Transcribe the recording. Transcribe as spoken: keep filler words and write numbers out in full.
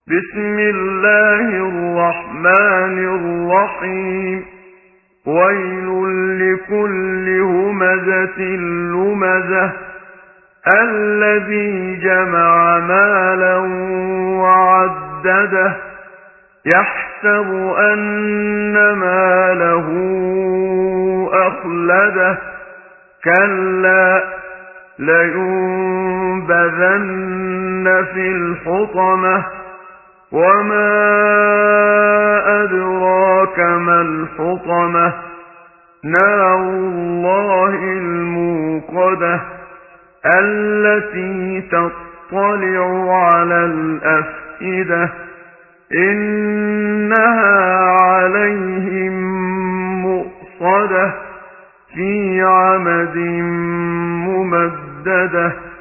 بسم الله الرحمن الرحيم ويل لكل همزة لمزة الذي جمع مالا وعدده يحسب أن ماله أخلده كلا لينبذن في الحطمة وما أدراك ما الحطمة نار الله الموقدة التي تطلع على الأفئدة إنها عليهم مؤصدة في عمد ممددة.